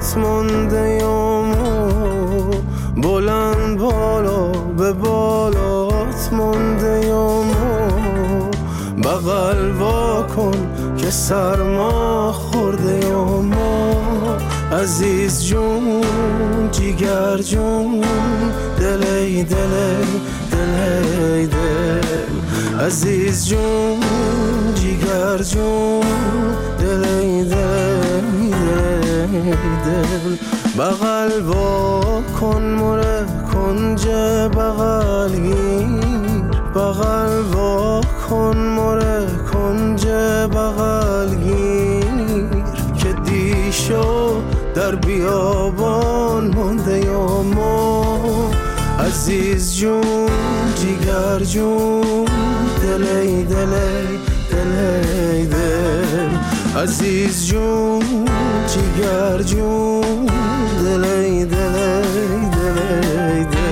بالات مانده یام بلند بالا به بالات مانده یام بغل وا کن که سرما خورده یام عزیز جون جیگر جون دلی دلی دلی دل عزیز جون جیگر جون دلی دلی دل بغل وا کن مره کنج بغل گیر بغل وا کن مره کنج بغل گیر که دیشو در بیابان مانده یا ما عزیز جون جیگر جون دلی دلی دلی دل عزیز جون جیگر جون دلی دلی دلی دل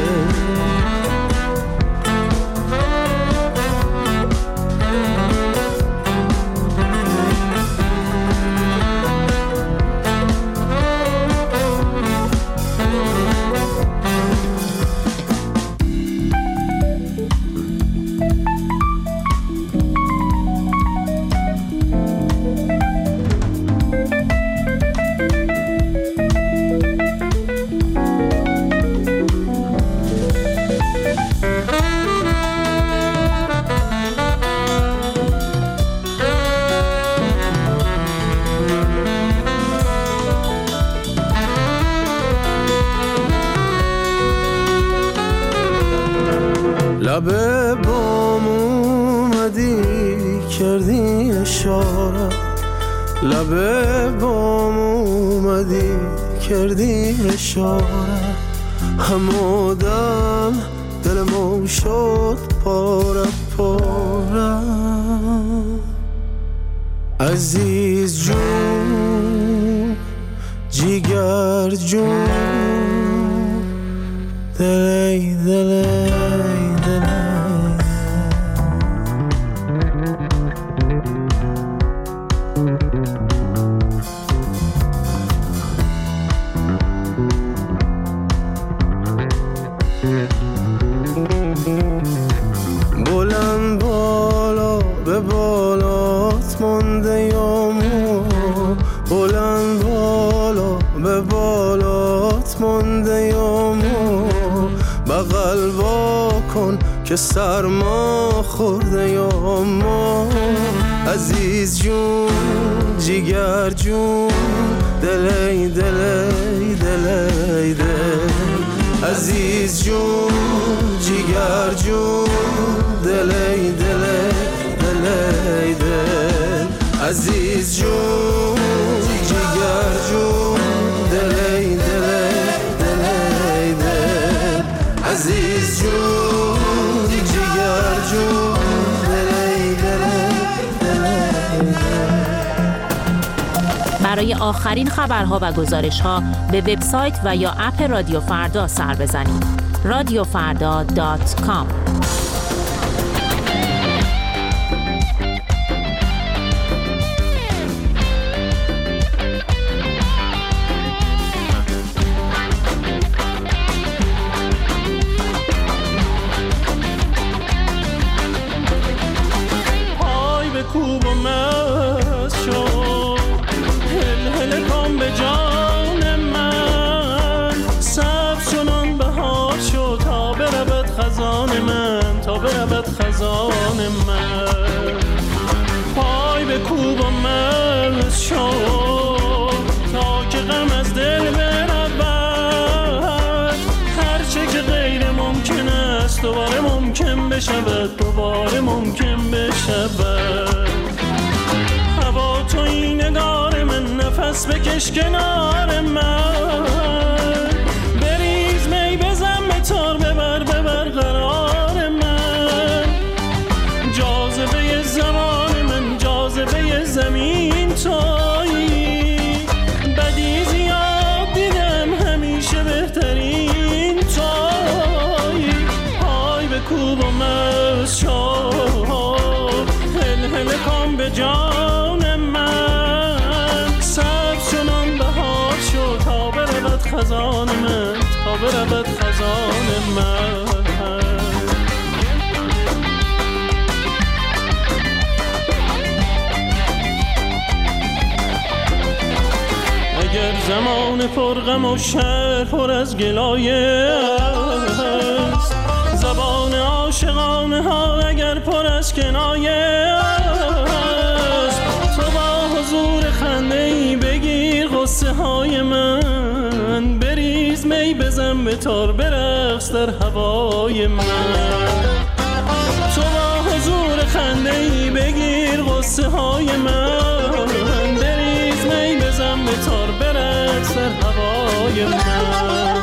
لبه بام اومدی کردی اشاره لبه بام اومدی کردی اشاره همودم دلمو شد پاره پاره عزیز جون جیگر جون دلی دلی بلند بالا به بالات مانده یامو بلند بالا به بالات مانده یامو بغل وا کن که سرما خورده یامو عزیز جون جیگر جون دلی دلی دلی دل عزیز جون جیگر جون دلی دلی دلی دل عزیز جون جیگر جون دلی دلی دلی دل عزیز جون جیگر جون دلی دلی دلی دل. برای آخرین خبرها و گزارش‌ها به وبسایت و یا اپ رادیو فردا سر بزنید. radiofarda.com پای به کوب و مست شد هل هل کن به جان من سبز چنان بهار شد تا برود خزان من تا برود خزان من پای به کوب و مست شد تا که غم از دل برود هرچه که غیر ممکن است دوباره ممکن بشود دوباره ممکن بشود هوا توی نگار من نفس بکش کنار من بریز می بزن به تار ببر قرار من جاذبه زمان من جاذبه زمین تویی بدی زیاد دیدم همیشه بهترین تویی پای به کوب و مست شد هل هل کن به جان من سبز چنان بهار شد تا خزان من تا برود خزان من. اگر زمان پرغم و شهر پر از گلایه است، زبان عاشقانه ها اگر پر از کنایه است، تو با حضور خنده ای بگیر غصه های من، بریز می بزن به تار برقص در هوای من. تو با حضور خنده ای بگیر غصه های من، بریز می بزن به تار برقص در هوای من.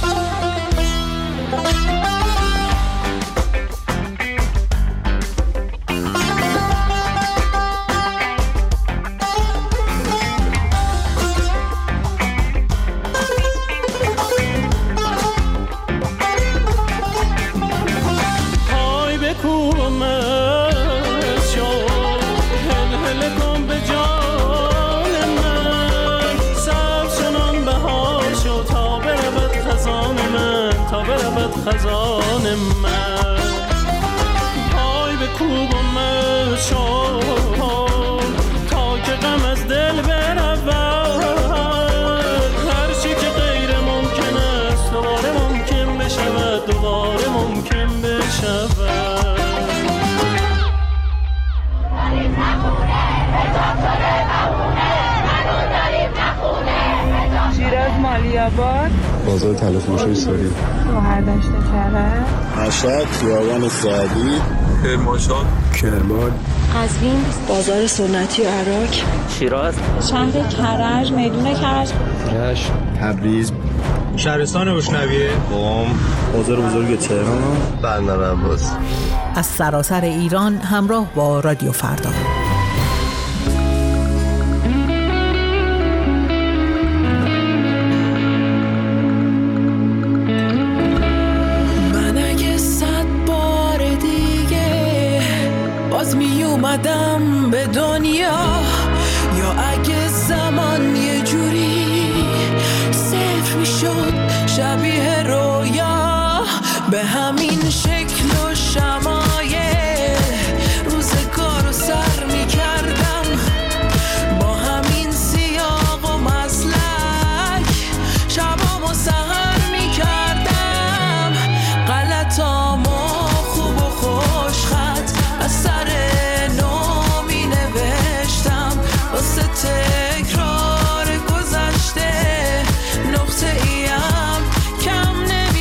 خزان من پای به کوب و مشون تا که غم از دل برود، هر چی که غیر ممکن است دوباره ممکن بشود، دوباره ممکن بشود. شیراز مالی‌آباد، بازار تلفروشی ساری، شهردشت کرج، مشهد، خیابان سعدی، کرمانشاه، کرمان، قزوین، بازار سنتی و عراق، شیراز، شهر کرج، میدون کرج، رشت، تبریز، شهرستان روشنویه، قم، بازار بزرگ تهران، بندر عباس. از سراسر ایران همراه با رادیو فردا. باز می اومدم به دنیا، یا اگه زمان یه جوری صفر می شد شبیه رویا، به همین شکل و شمایل روزگار رو سر می کردم، با همین سیاق و مسلک شبامو سحر می کردم، غلطامو خوب و خوش خط از سر نو می نوشتم، واسه تکرار گذشته نقطه ایم کم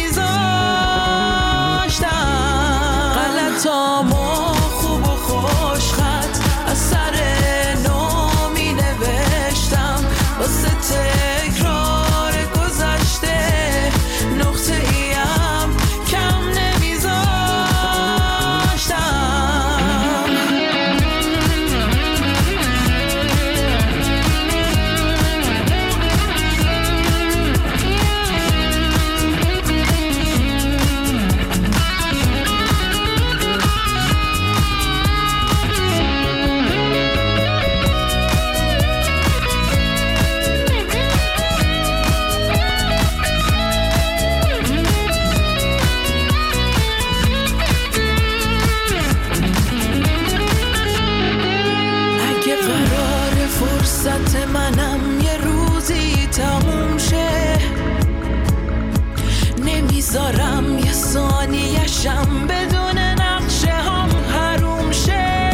نمیذاشتم، غلطامو خوب و خوش خط از سر نو می نوشتم، واسه تکرار گذشته نقطه ایم کم نمیذاشتم. اگه قرار فرصت منم یه روزی تموم شه، نمیذارم یه ثانیه‌شم بدون نقشه هم حروم شه.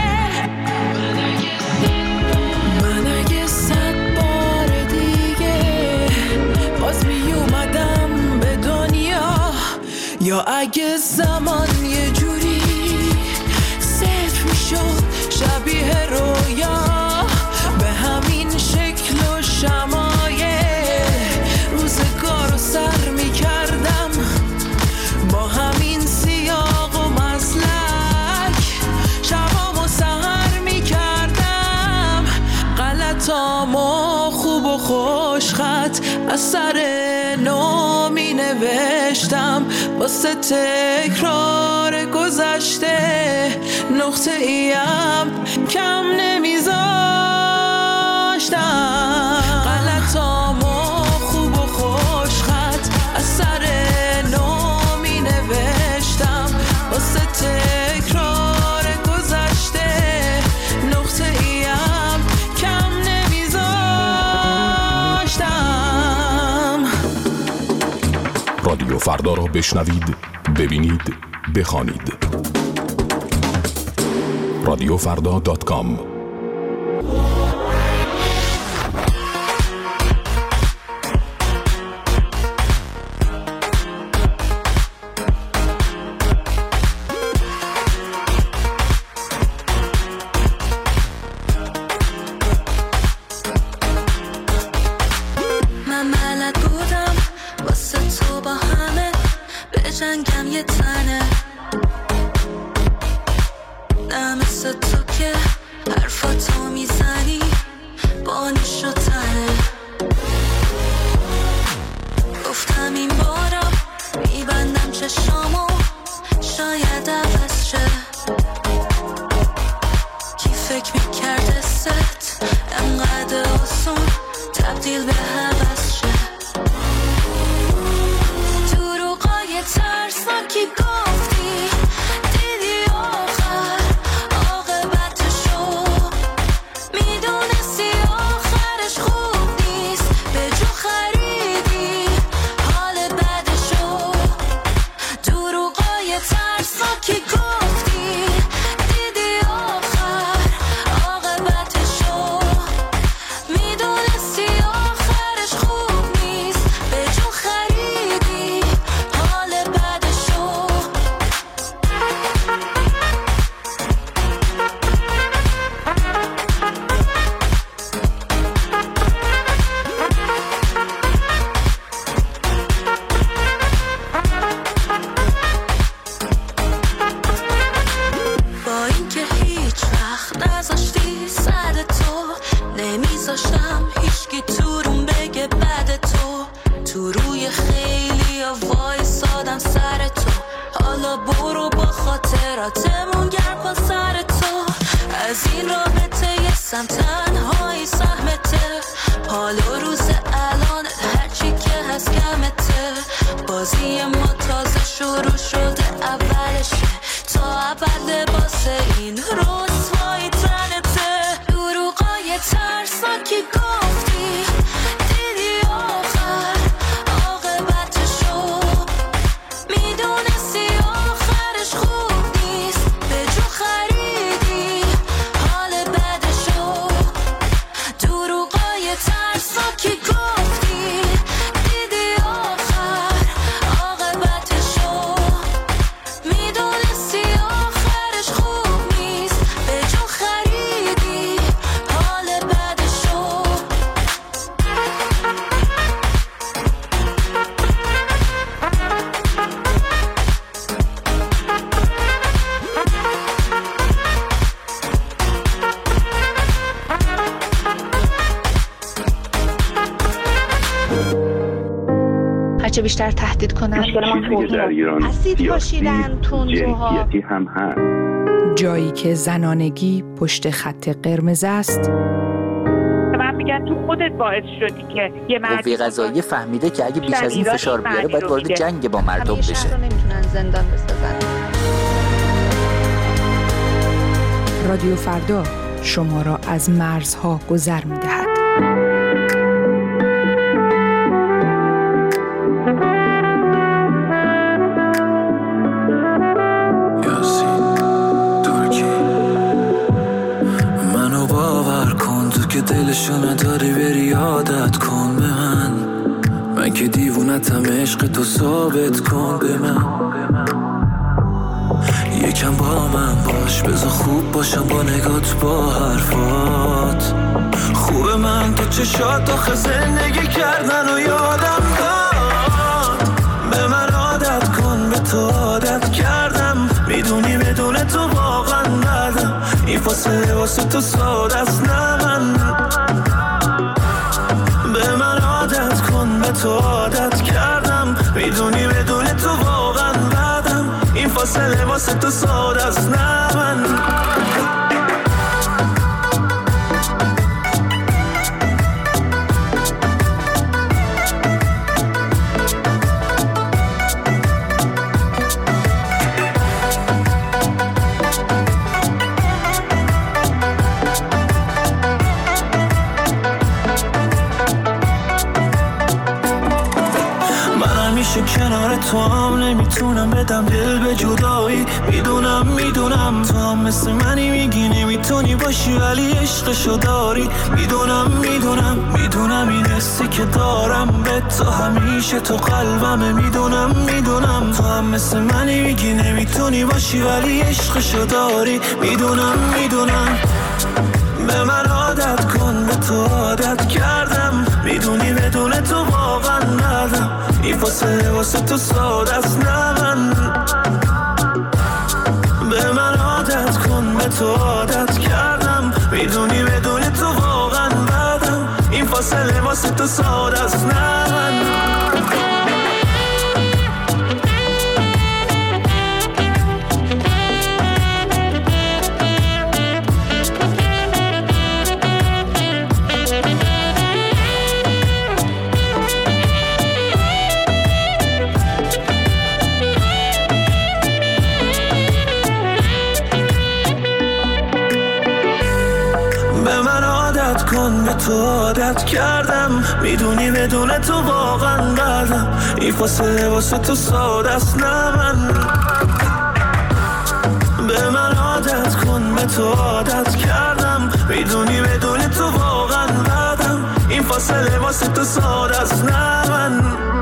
من اگه 100 بار دیگه باز می اومدم به دنیا، یا اگه زمان یه جوری صفر می شد شبیه رویا، به همین شکل و شمایل روزگار رو سر می کردم، با همین سیاق و مسلک شبامو سحر می کردم، غلطامو خوب و خوش خط از سر نو می نوشتم، واسه تکرار گذشته نقطه ایم کم نمیذاشتم، غلطامو خوب و خوش فردا را بشنوید، ببینید، بخوانید. رادیوفردا.com. هرچه بیشتر تهدید کنن اسید پاشیدن تندروها هم هست. جایی که زنانگی پشت خط قرمز است. من میگن تو خودت باعث شدی که یه قوه قضاییه فهمیده که اگه بیش از این فشار بیاره باید وارد جنگ با مردم بشه. شهر رو نمیتونن زندان بسازن. رادیو فردا شما را از مرزها گذر میدهد. دلشو نداری بری عادت کن به من که دیوونتم عشق تو ثابت کن به من یکم با من باش بذار خوب باشم با نگات با حرفات خوب من تو چشات آخه زندگی کردن و یادم داد به من عادت کن به تو عادت کردم میدونی بدون تو واقعا ندم این فاصله واسه تو ساده است نه من به من عادت کن به تو عادت کردم میدونی بدون تو واقعا بدم این فاصله واسه تو ساده است نه من کنار تو هم نمیتونم بدم دل به جدایی. میدونم تو هم مثل منی میگی نمیتونی باشی ولی عشقشو داری. میدونم این حسی که دارم به تو همیشه تو قلبمه. میدونم تو هم مثل منی میگی نمیتونی باشی ولی عشقشو داری. میدونم به من عادت کن، به تو عادت کردم. میدونی بدون تو واقعا ندم. این فاصله واسه تو ساده است نه من. به من عادت کن، به تو عادت کردم. میدونی بدون تو واقعا ندم. این فاصله واسه تو ساده است نه من. به تو عادت کردم. میدونی بدون تو واقعا ندم. این فاصله واسه تو ساده است نه من. به من عادت کن، به تو عادت کردم. میدونی بدون تو واقعا ندم. این فاصله واسه تو ساده است نه من.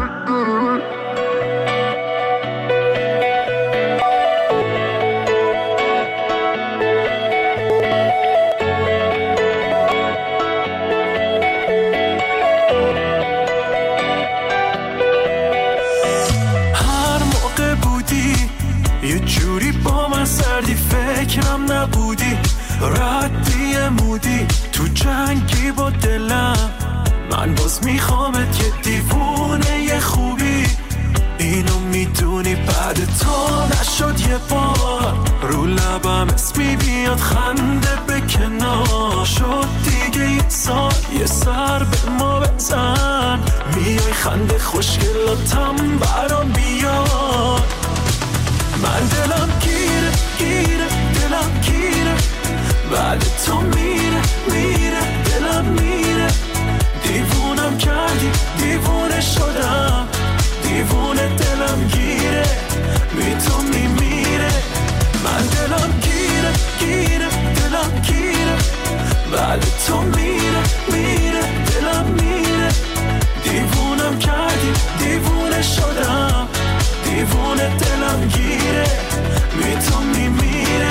فکرم نبودی ردی مودی تو جنگی با دلم. من باز میخوامت یه دیوونه یه خوبی. اینو میدونی بعد تو نشد یه بار. رو لبم اسمی بیاد خنده به کنار. شد دیگه یه سال یه سر به ما بزن. میای خنده خوشگلاتم برام بیاد. من دلم گیره دلم گیره. بعد تو میره دلم میره. دیوونم کردی دیوونه شدم. دیوونه دلم گیره بی تو میمیره. من دلم گیره دلم گیره. بعد تو میره دلم میره. دیوونم کردی دیوونه شدم. دیوونه دلم گیره بی تو میمیره.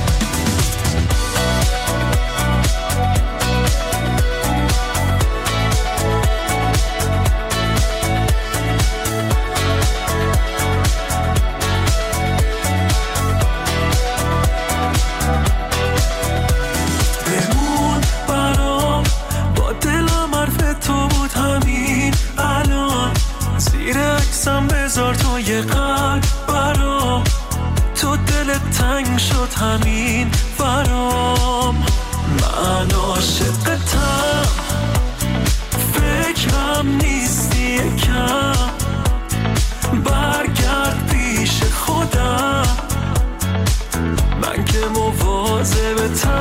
بمون برام با دلم حرف تو بود همین الان. زیر عکسم بذار تو یه قلب برام. تو دلت تنگ شد همین برام. من عاشقتم فکرم نیستی یکم. برگرد پیش خودم. من که مواظبتم.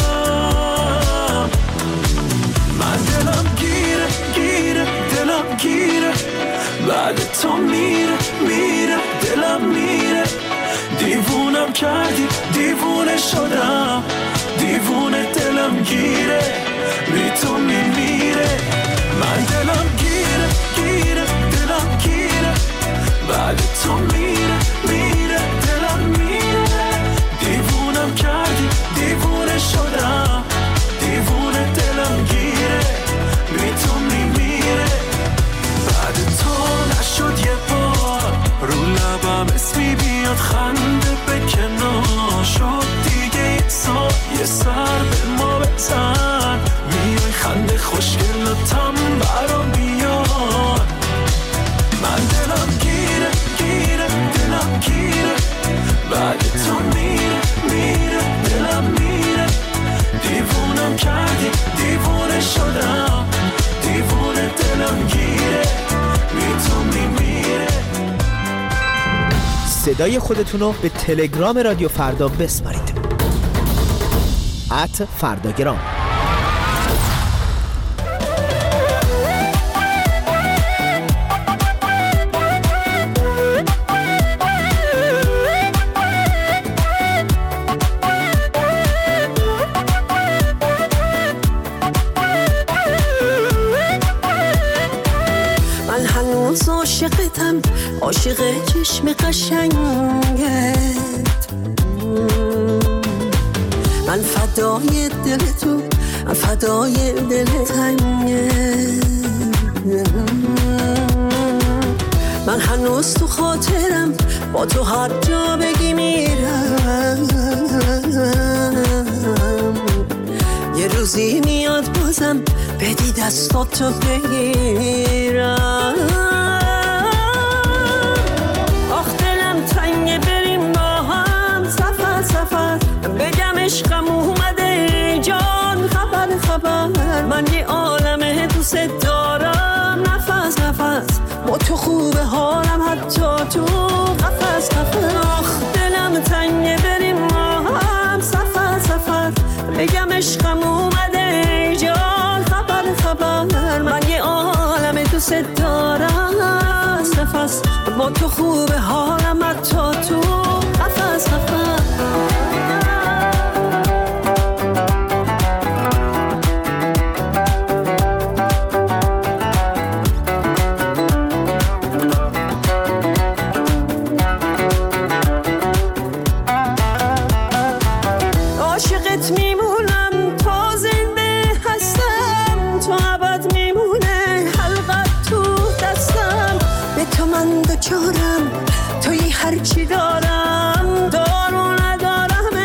من دلم گیره دلم گیره. بعد تو میره دلم میره. دیوونم کردی دیوونه شدم. دیوونه دلم گیره بی تو میمیره. من دلم گیره دلم گیره. بعد تو میره دلم میره. دیوونم کردی دیوونه شدم. دیوونه دلم گیره بی تو میمیره. بعد تو نشد یه بار. رو لبم اسمی بیاد خنده به کنار. شد دیگه یه سر به ما بزن. میای خنده خوشگلاتم برام بیاد. من دلم گیره دلم گیره. بعد تو میره دلم میره. دیوونم کردی دیوونه شدم. دیوونه دلم گیره بی تو میمیره. صدای خودتونو به تلگرام رادیو فردا بسپارید. @فرداگرام. عاشق چشم قشنگت، من فدای دل تو، من فدای دل تنگت. من هنوز تو خاطرم، با تو هر جا بگی میرم. یه روزی میاد بازم بدی دستاتو بگیرم. آخ دلم تنگه بریم با هم سفر سفر، بگم عشقم اومده جان خبر خبر. من یه عالمه دوست دارم نفس نفس، با تو خوبه حالم حتی تو قفس قفس. آخ دلم تنگه بریم با هم سفر سفر، بگم عشقم اومده جان خبر خبر. من یه عالم دوست دارم نفس نفس، با تو خوبه حالم حتی تو قفس قفس. توی هرچی دارم دارو ندارم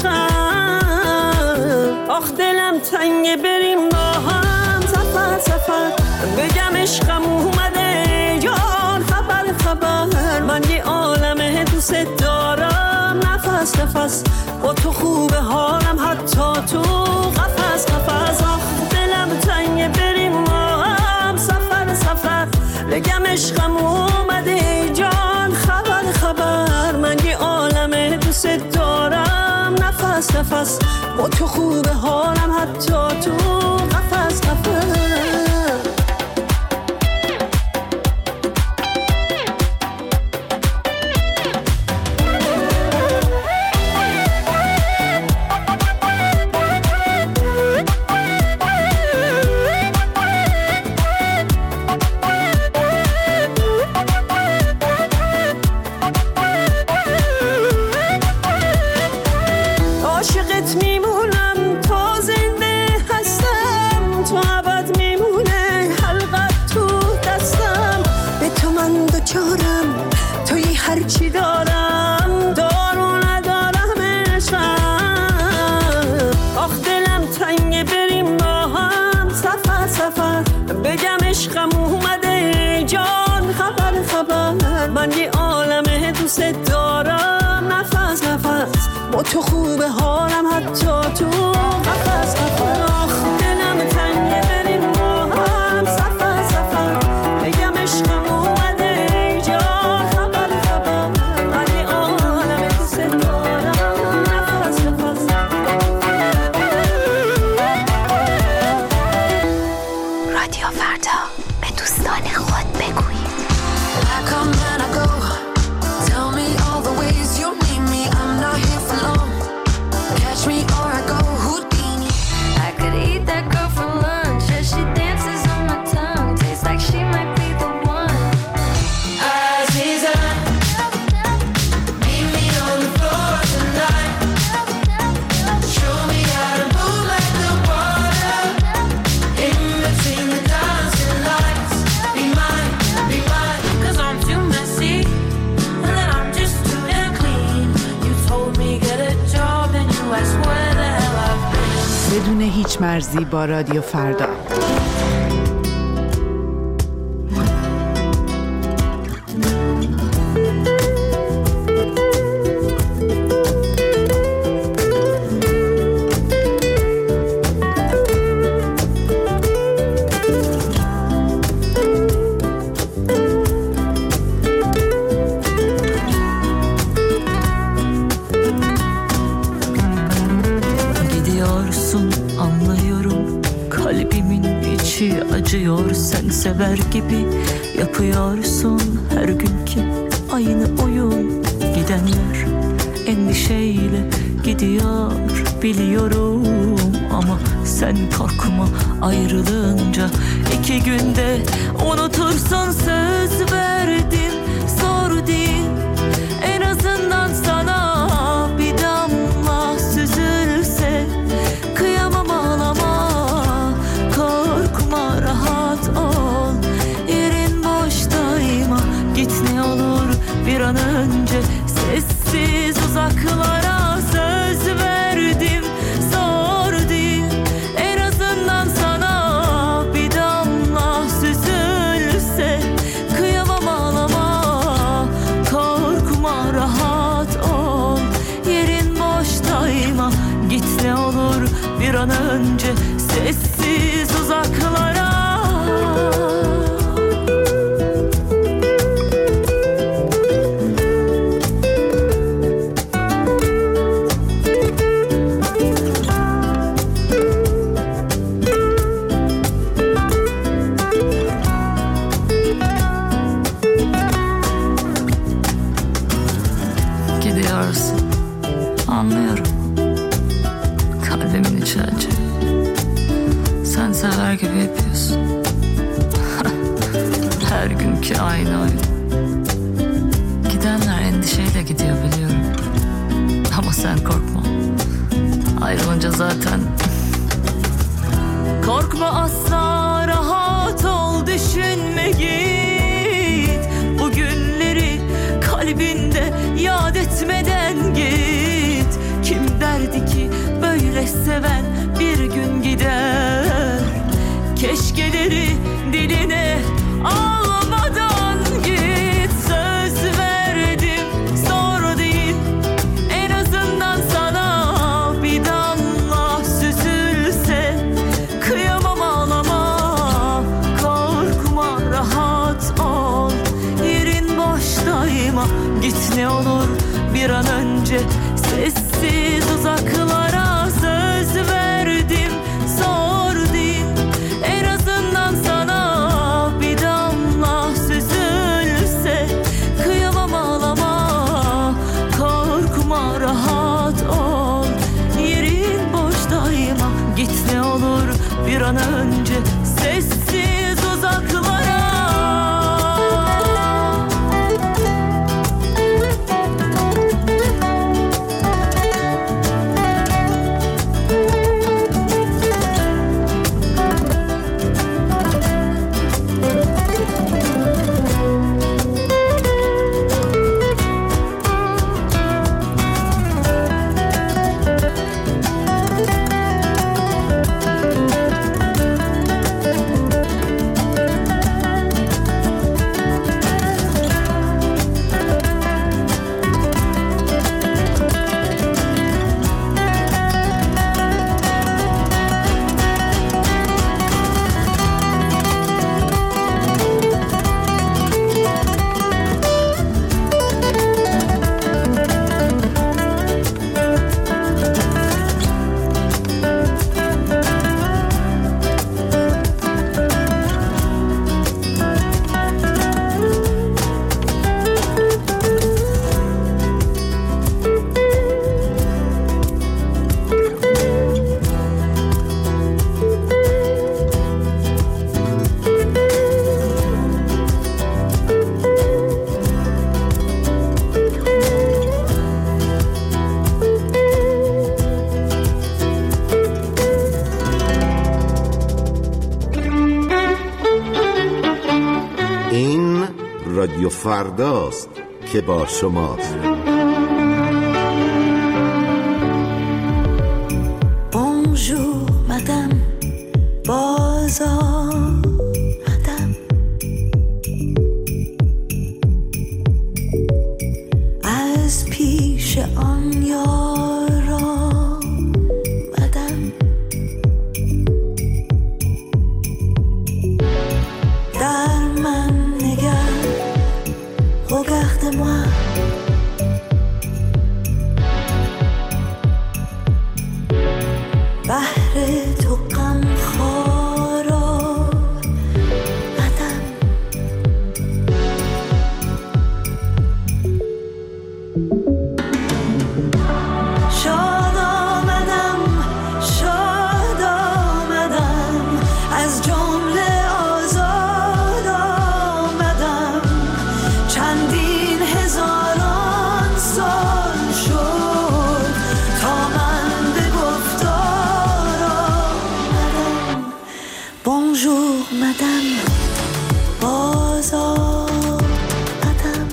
عشقم. آخ دلم تنگه بریم با هم سفر سفر، بگم عشقم اومده جان خبر خبر. من یه عالمه دوست دارم نفس نفس، با تو خوبه حالم حتی تو قفس قفس. آخ دلم تنگه بریم با هم سفر سفر، بگم عشقم اومده جان خبر خبر. من یه عالمه دوست دارم نفس نفس، با تو خوبه حالم حتی تو قفس قفس. هرچی دارم دارو ندارم عشقم. آخ دلم تنگه بریم با هم سفر سفر، بگم عشقم اومده جان خبر خبر. من یه عالمه دوست دارم نفس نفس، با تو خوبه حالم حتی تو قفس قفس. آخ دلم تنگه بریم با هم سفر سفر، بگم عشقم اومده جان خبر خبر. من یه عالمه دوست دارم نفس نفس. رادیو فردا، به دوستان خود بگویید. بدون هیچ مرزی با رادیو فردا. Acıyor sen sever gibi yapıyorsun her günkü aynı oyun. Gidenler endişeyle gidiyor biliyorum ama sen korkma ayrılınca 2 günde unutursun söz verdim zor değil. En azından sana bir damla süzülse. Kıyamam ağlama, korkma rahat ol. Yerin boştayma, git ne olur bir an önce. Sessiz uzaklara söz verdim, zor değil. En azından sana bir damla süzülse. Kıyamam ağlama, korkma rahat ol. Yerin boştayma, git ne olur bir an önce. Sessiz uzaklara. Gidiyorsun, anlıyorum. Kalbimin içi acı. Sen sever gibi yapıyorsun. Her günkü aynı oyun. Gidenler endişeyle gidiyor biliyorum. Ama sen korkma. Ayrılınca zaten. Korkma asla, rahat ol, düşünme git. Bu günleri kalbinde yad etmeden git. Kim derdi ki böyle seven bir gün gider. Keşkeleri diline almadan git. Söz verdim, zor değil. En azından sana bir damla süzülse. Kıyamam ağlama, korkma rahat ol. Yerin boştayma, git ne olur bir an önce. Sessiz uzaklara söz verdim, zor değil. En azından sana bir damla süzülse. Kıyamam ağlama, korkma rahat ol. Yerin boştayma, git ne olur bir an önce. Sessiz uzaklara. رادیو فرداست که با شماست. Bonjour madame, بازار madame. از پیش آن یارا madame. در من نگر regarde-moi. بهر تو غم خارا madame. Bonjour madame باز آمدم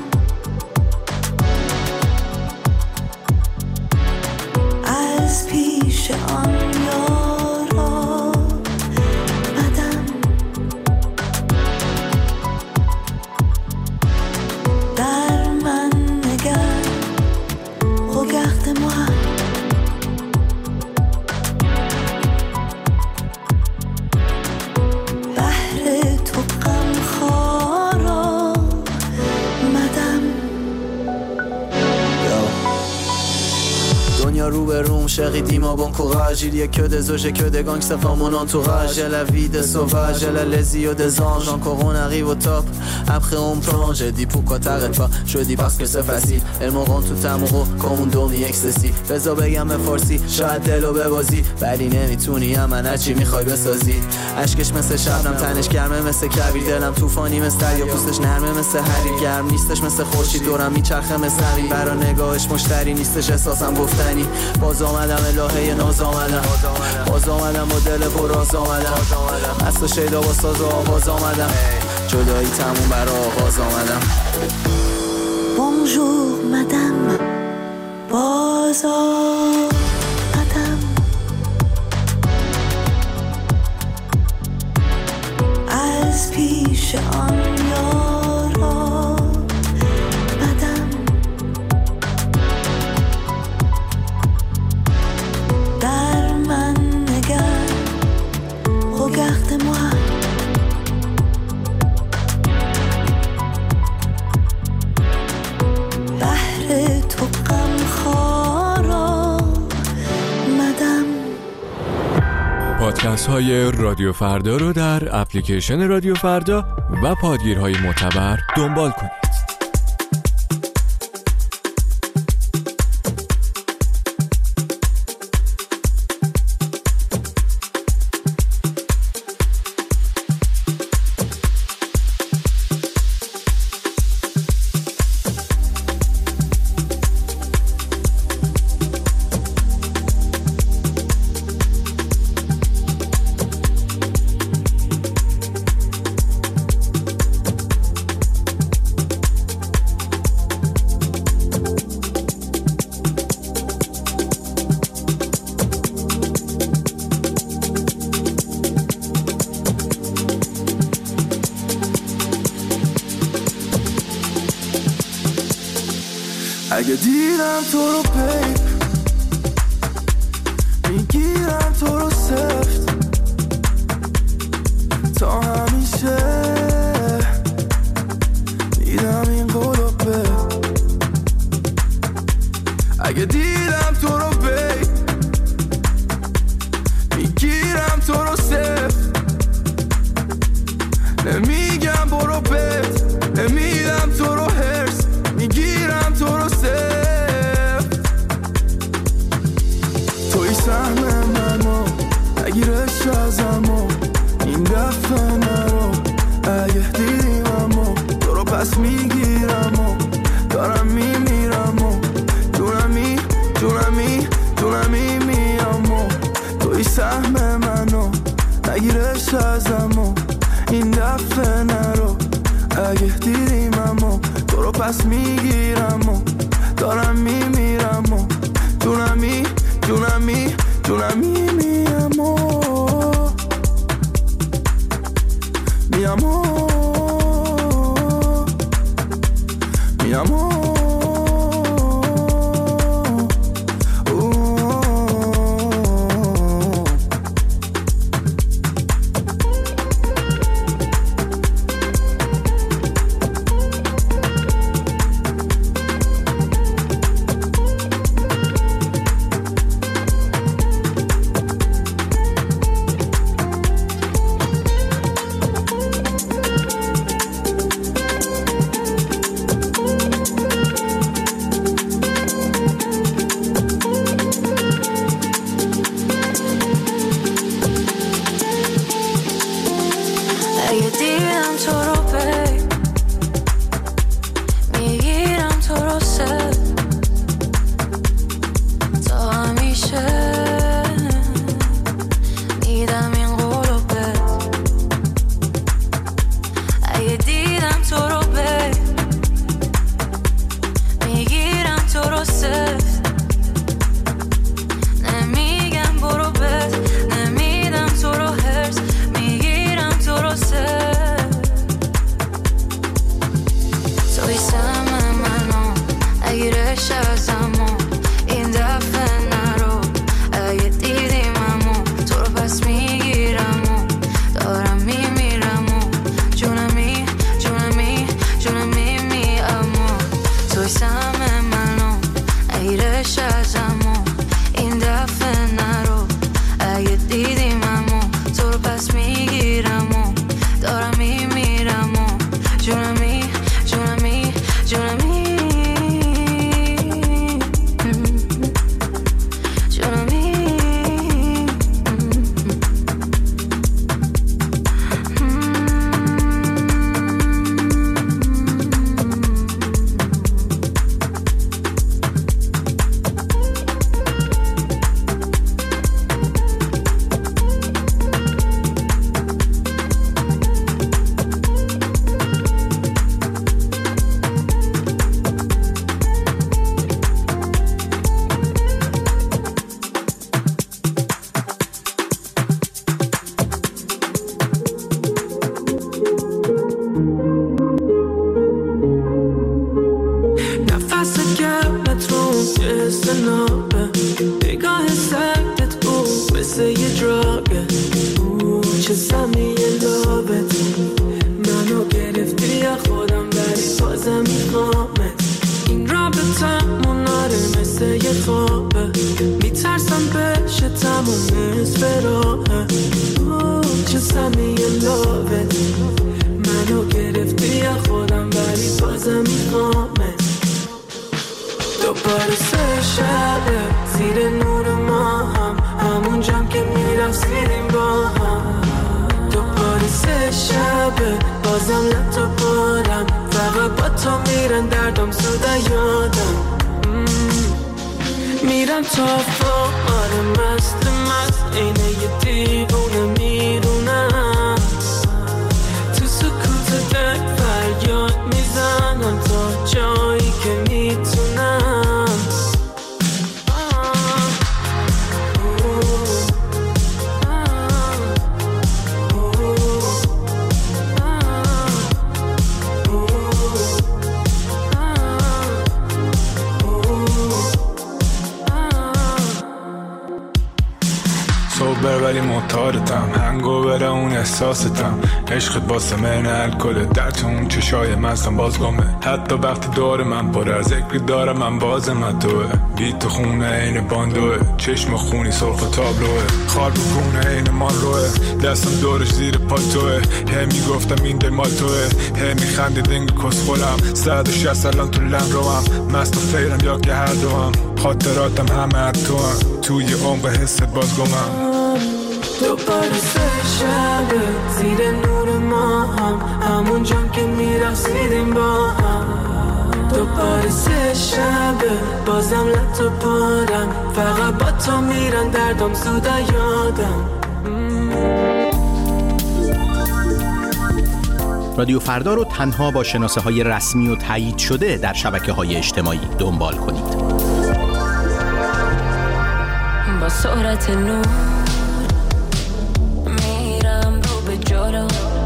از پیش آن یارا مدم در من نگر regarde-moi Roux berum chéri dis-moi bon courage il y a que des eaux j'ai que des gangs ça forme mon entourage j'ai la vie des sauvages j'ai la les yeux des anges encore on arrive au top après on plonge j'ai dit pourquoi t'arrêtes pas je dis parce que c'est facile elles me rendent tout amoureux comme un dormi ecstasy بذار بگم فارسی شاید دلو ببازی ولی نمیتونی من هرچی میخوای بسازی اشکش مثل شبنم تنش گرمه مثل کویر دلم طوفانی مثل دریا پوستش نرمه مثل حریر گرم نیستش مثل خورشید دورم میچرخه مثل حریر برا نگاهش مشتری نیستش احساسم گفتنی باز آمدم الهه ناز آمدم باز آمدم با دل پراز آمدم مست و شیدا با ساز و آواز آمدم جدایی تموم برا آغاز آمدم Bonjour madame باز آمدم از پیش آن یارا مدم در من نگر regarde-moi بحر تو غمخوارا مدم. پادکست های رادیو فردا رو در اپلیکیشن رادیو فردا و پادگیرهای معتبر دنبال کنید. اگه دیدم تو رو پیپ میگیرم تو رو سفت تا همیشه دیدم این قلوبه اگه دیدم تو رو پیپ میگیرم تو رو سفت نمیگم برو پت نمیدم تو رو هرس میگیرم تو رو سفت توی سهم منو نگیرش ازمو این دفعه نرو اگه دیدیم تو رو پس میگیرم و دارم میمیرم و دونمی میام و توی سهم منو نگیرش ازمو این دفعه نرو اگه دیدیم تو رو پس میگیرم و دارم میمیرم و دونمی میام و میام و نگاه سردت مثل یه دراگه چه سمی لابت منو گرفتی یا خودم ولی بازم میخوامت این رابطمون آره مثل یه خوابه میترسم بشه تموم نصف راهه چه سمی لابت منو گرفتی یا خودم ولی بازم میخوامت دوباره سه شبه زیر نور ما همون جام که میرفتیم با هم دوباره سه شبه بازم لطا بارم فقط با تو میرن دردم سودا یادم میرم تا فواره مست اینه یه دیوونه میرونم تو سکوت دک فریاد میزنم تا جایی که میتونم ولی معتادتم هنگو بره اون احساستم عشقت واسه من الکل در تو اون چشای مستم بازگمه حتی وقتی دور من پر از ذکری دارم من بازم توه بی تو خونه این باندوه چشم خونی سرخ و تابلوه خار بکونه این مال روه دستم دورش زیر پاتوه هی میگفتم این دل مال توه هی میخندی دنگ کس خولم 160 الان تو لم روم مست و فیرم یا که هر دوام خاطراتم همه تو هم توی عمق حست بازگمم دوباره سه شبه زیر نور ما همون جام که میرفتیم با هم دوباره سه شبه بازم لطا بارم فقط با تو میرن دردم زودا یادم رادیو فردا رو تنها با شناسه های رسمی و تایید شده در شبکه های اجتماعی دنبال کنید. با سرعت نور میرم رو به جلو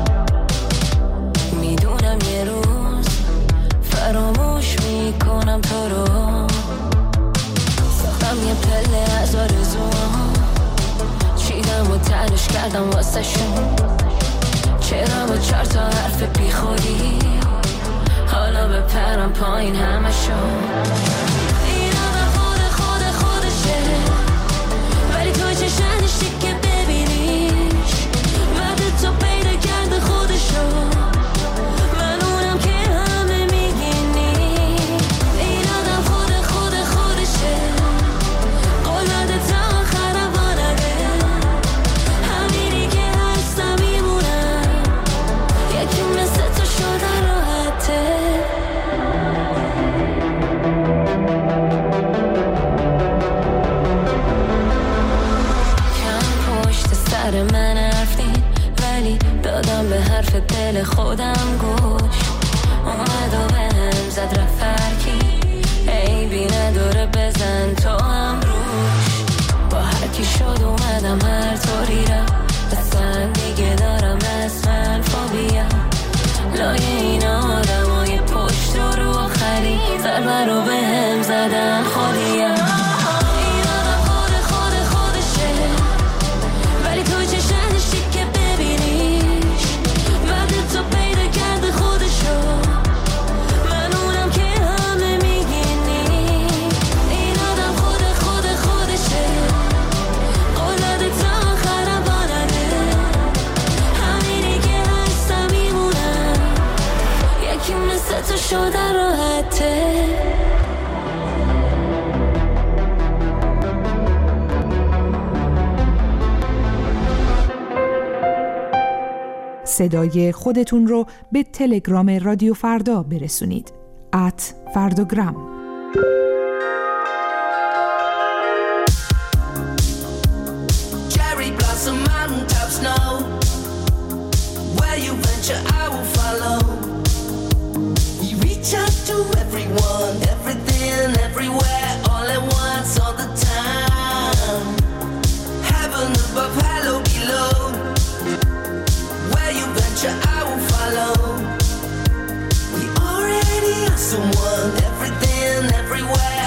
میدونم یه روز فراموش میکنم تو رو ساختم یه پله از آرزوام چیدم و تنش کردم واسه شون چرا با 4 تا حرف بی خودی حالا بپرم پایین همه شون این آدم خودشه ولی تو چشنش که ببینیش بعد تو پیدا کرده خودشو من اونم که همه میگینی این آدم خودشه قول داده تا آخرم بانده همینی که هستم میمونم یکی مثل تو شده راحته سر من حرفی ولی دادم به حرف دل خودم گوش اومد و به هم زد رفرکی عیبی نداره بزن تو هم روش با هرکی شد اومدم هر طوری رم اصلا دیگه دارم اسمن فوبیا لای این آدمای پشت رو آخری ضربه رو به هم زدن خودیم تو شده راحته صدای خودتون رو به تلگرام رادیو فردا برسونید @فرداگرام To everyone, everything, everywhere, all at once, all the time. Heaven above, hello below. Where you venture, I will follow. We already are someone, everything, everywhere.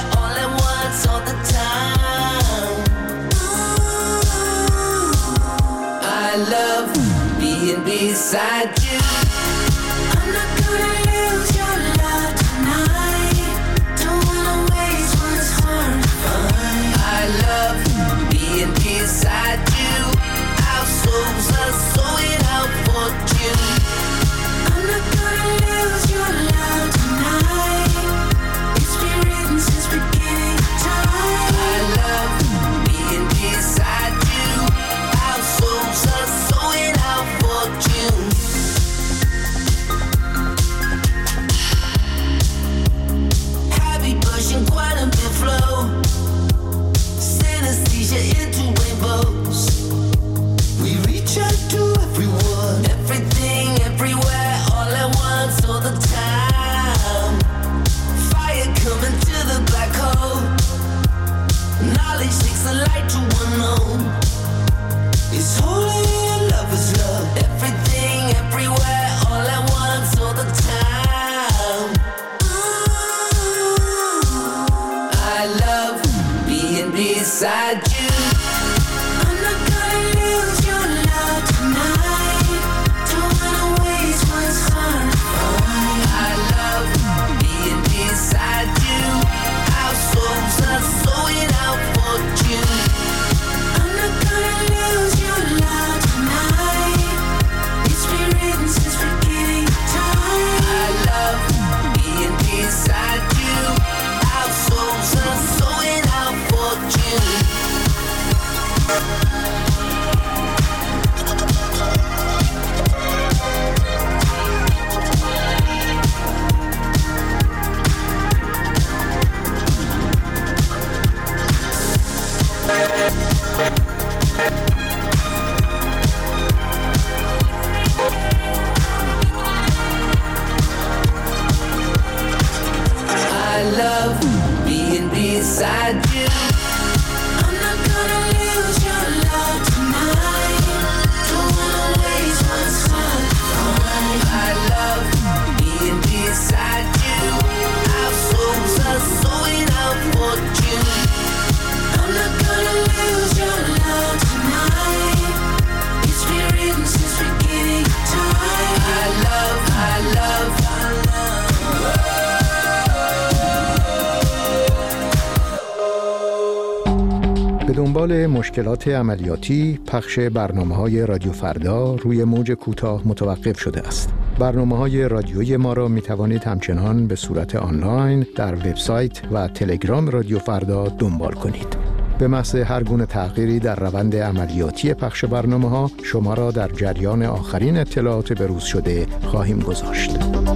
beside you. I'm not gonna lose your love tonight. Don't wanna waste what's hard to find. I love being beside you. Our souls are sewing out for you. I'm not gonna lose your love tonight. It's been written since beginning time. I love being beside you. Our souls are sewing out for you. Happy pushing quantum to flow. Synesthesia into rainbows. We reach out to everyone, everything, everywhere, all at once, all the time. Fire coming to the black hole. Knowledge takes the light to unknown. It's holy and love is love. Everything, everywhere, all at once, all the time. I love being beside you. I'm not gonna lose your love tonight. Don't wanna waste what's hard to find. I love being beside you. Our souls are sewing out for you. I'm not gonna lose your love tonight. It's been written since beginning time. I love being beside you. Our souls are sewing out for you. I love being beside you. I'm not gonna lose your love tonight. Don't wanna waste what's hard to find. I love being beside you. Our souls are sewing out for you. I'm not gonna lose your love tonight. It's been written since beginning time. I love, I love, I love. به دنبال مشکلات عملیاتی، پخش برنامه‌های رادیو فردا روی موج کوتاه متوقف شده است. برنامه‌های رادیویی ما را می‌توانید همچنان به صورت آنلاین در وبسایت و تلگرام رادیو فردا دنبال کنید. به محض هر گونه تغییری در روند عملیاتی پخش برنامه‌ها شما را در جریان آخرین اطلاعات بروز شده خواهیم گذاشت.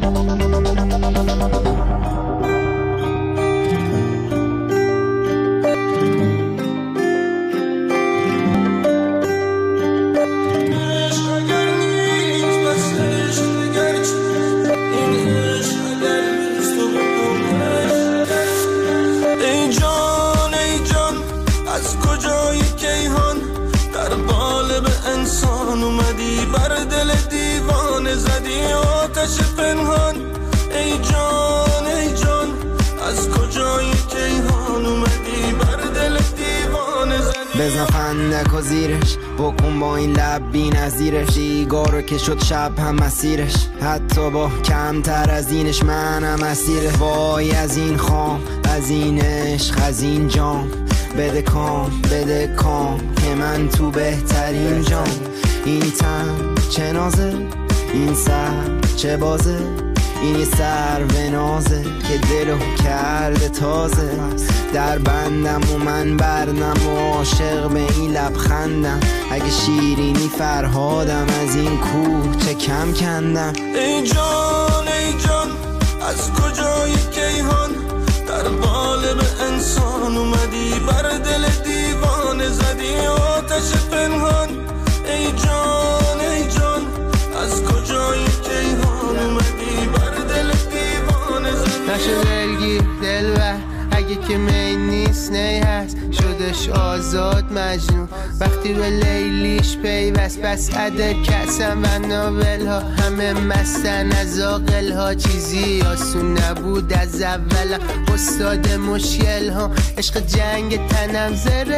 بزن فندک و زیرش بکن با این لب بی نظیرش دیگارو که شد شب هم مسیرش حتی با کمتر از اینش منم اسیره وای از این خام از این عشق از این جام بده کام که من تو بهترین جام این تن چه نازه این سر چه بازه این یه سر و نازه که دلو کرده تازه در بندم و من برنم و عاشق به این لبخندم اگه شیرینی فرهادم از این کوه چه کم کندم ای جان از کجای کیهان در قالب انسان اومدی بر دل دیوانه زدی آتش پنهان ای جان از کجای کیهان اومدی بر دل دیوانه زدی نشو دلگیر دلبر اگه که می نیست نی هست شدش آزاد مجنون وقتی به لیلیش پیوست بس عدد کسم و ناول ها همه مستن از آقل ها چیزی آسون نبود از اول استاد مشکل ها عشق جنگ تنم زره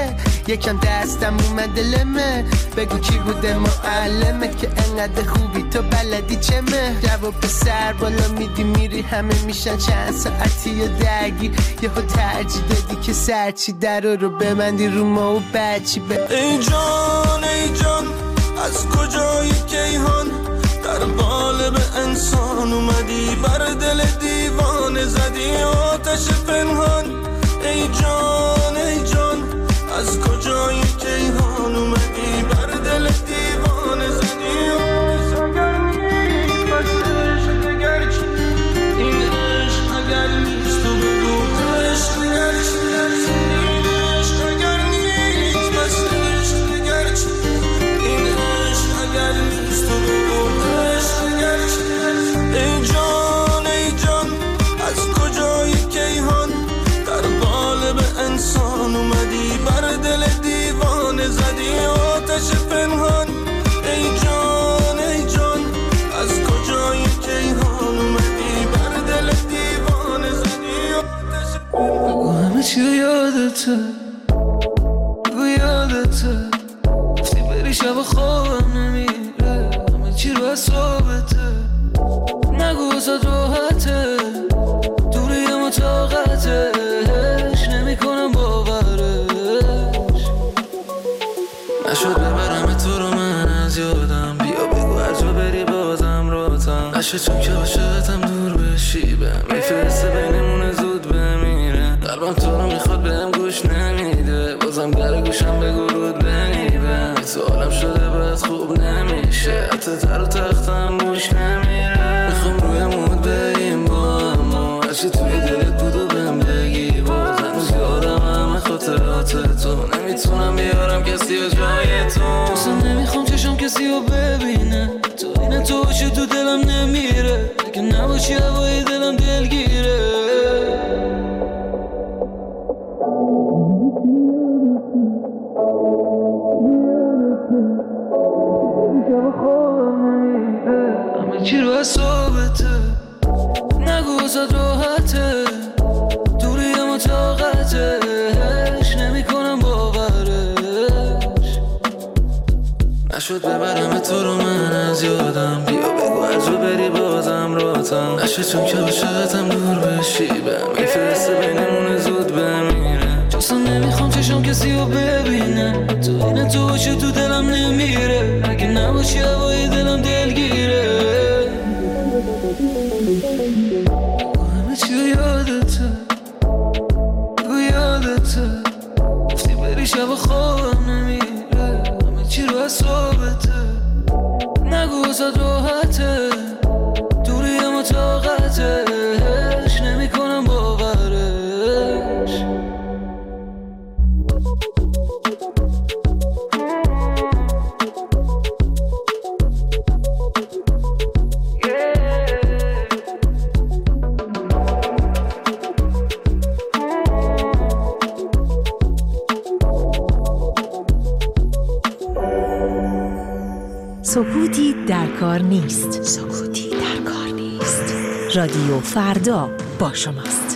یکم دستم اومد دلمه. بگو کی بوده معلمت که انقدر خوبی تو بلدی چمه. جواب سر بالا میدی میری همه میشن چند ساعتی و درگیر. یهو ترجیح دادی که سرچی در رو ببندی رو ما و بچی ای جان ای جان از کجایی کیهان در قالب انسان اومدی بر دل دیوانه زدی آتش پنهان. ای جان از کجایی کیهان اومدی بر دل دیوانه زدی آتش اگر نیست بس عشق اگر چی این عشق اگر نیست تو بگو عشق اگر چی این عشق اگر نیست بس عشق اگر چی این عشق اگر نیست تو بگو عشق اگر چی. ای جان از کجایی کیهان در قالب انسان اومدی بر دل دیوانه زدی آتش پنهان. ای جان از کجایی کیهان اومدی بر دل دیوانه زدی آتش پنهان. همه چی یادته بگو یادته گفتی بری شب خوابم نمیره. همه چی رو اصابته نگو ازاد راحته دوری اما طاقتش نمی کنم باورش. نشد ببرم تو رو من از یادم بیا بگو هر جا بری بازم راتم نشه چون که عاشقتم دور بشی بهم میفرسته بینمونه زود بمیره. قلبم تو رو میخواد بهم گوش نمیده بازم در گوشم بگو رود بنیبم. تو عالم شده باید خوب نمیشه حتی تر و تختم گوش نمیره. میخوام روی مود بریم با اما هرچی توی دلت بود و بهم بگی باز هنوز یادم همه خاطرات تو نمیتونم بیارم کسی و جای تو. اصلا نمیخوام چشم کسی رو ببینه تو اینه تو باشی تو دلم نمیره اگه نباشی هوای دلم دلگیره. همه چی رو اصابته نگو ازاد راحته دوری اما طاقتش نمی کنم باورش. نشد ببرم تو رو من از یادم بیا بگو هر جا بری بازم راتم نشه چون که عاشقتم دور بشی بهم میفرسته بینمونه زود بمیره. اصلا نمیخوام چشم کسی رو ببینه تو اینه تو باشی تو دلم نمیره اگه نباشی هوای دلم دلگیره. همه چی یادته بگو یادته گفتی بری شب خوابم نمیره. همه چی رو اصابته نگو ازاد راحته دوری اما طاقتش نمی کنم باورش. سکوتی در کار نیست. سکوتی در کار نیست. رادیو فردا با شماست.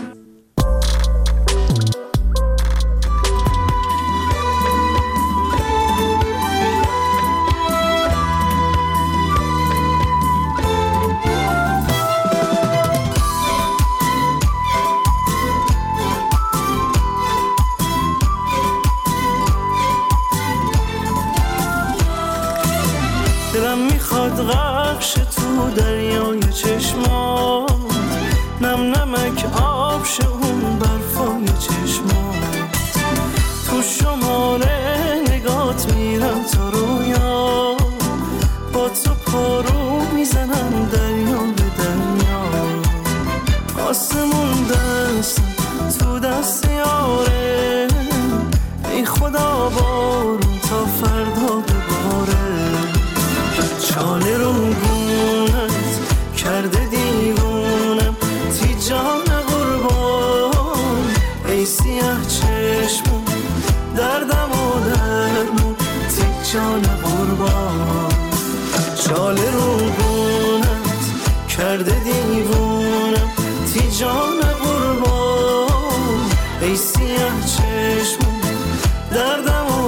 دلم میخواد غرق شه تو دریای چشمات نم نمک آب شه اون برفای چشمات تو شماره نگات میرم تا رویا با تو پارو میزنم دریا به دریا. آسمون دستم تو دست یاره ای خدا بارون تا فردا بباره. چاله رو گونت کرده دیوونم تی جان قربان ای سیاه چشمون دردم و درمون تی جان قربان. چاله رو گونت کرده دیوونم تی جان قربان ای سیاه چشمون دردم و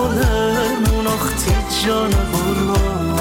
جان قربان.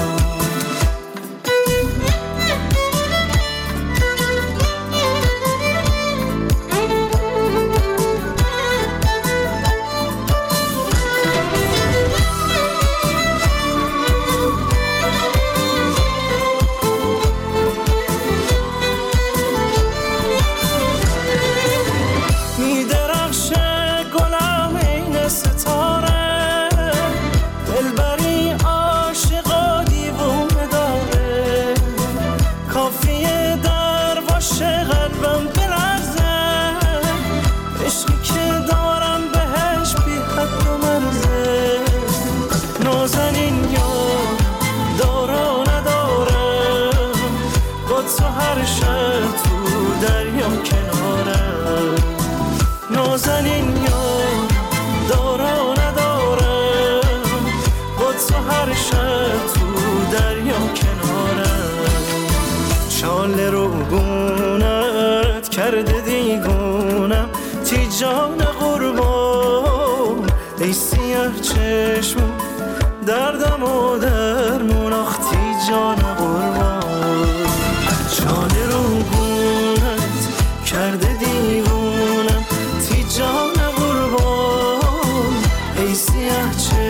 نازنین یار دارا ندارم، با تو هر شب تو دریا کنارم. چاله رو گونت کرده دیگونم، تی جان قربان. ای سیاه چشمون دردم و درمون، آختی جان قربان. چاله رو گونت کرده دیگونم، تی جان قربان. ای سیاه چشمون